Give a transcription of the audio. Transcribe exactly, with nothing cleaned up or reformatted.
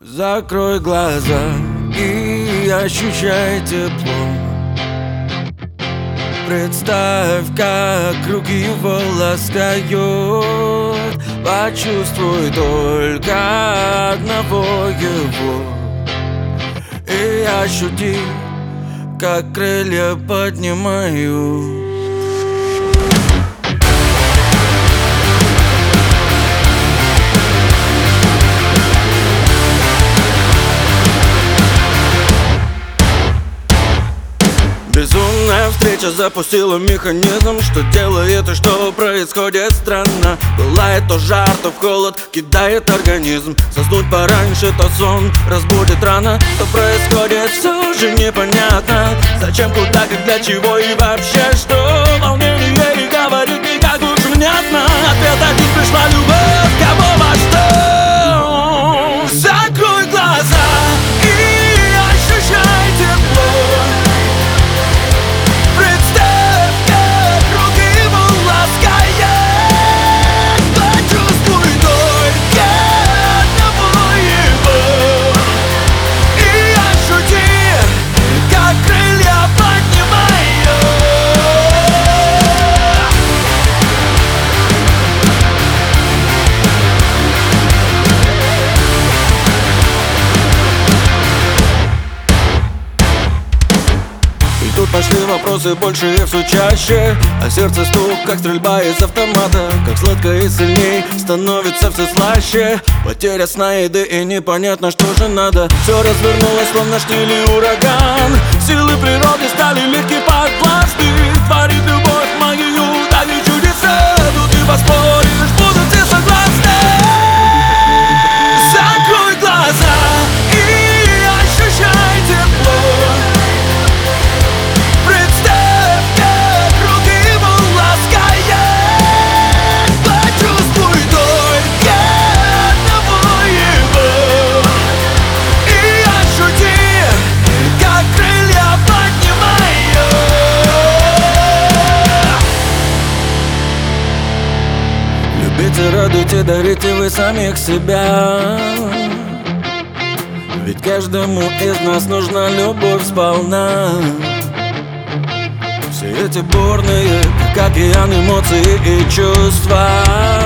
Закрой глаза и ощущай тепло. Представь, как руки его ласкают. Почувствуй только одного его и ощути, как крылья поднимаю. Безумная встреча запустила механизм, что делает и что происходит странно. Пылает то жар, то в холод, кидает организм. Заснуть пораньше, то сон разбудит рано. Что происходит, все же непонятно. Зачем, куда, как, для чего и вообще что? Волнение и говорит никак лучше внятно. Ответ один: пришла любовь, кого во что? Закрой глаза и ощущай тепло. Тут пошли вопросы больше и все чаще, а сердце стук, как стрельба из автомата. Как сладко и сильней становится все слаще. Потеря сна, еды и непонятно, что же надо. Все развернулось, словно штиль и ураган. Силы природы стали легки подвластны. Творит любовь магию, творит чудеса. Тут и поспоришь, будут все согласны. Закрой глаза и ощущай тепло. Любите, радуйте, дарите вы самих себя. Ведь каждому из нас нужна любовь сполна. Все эти бурные, как океан, эмоции и чувства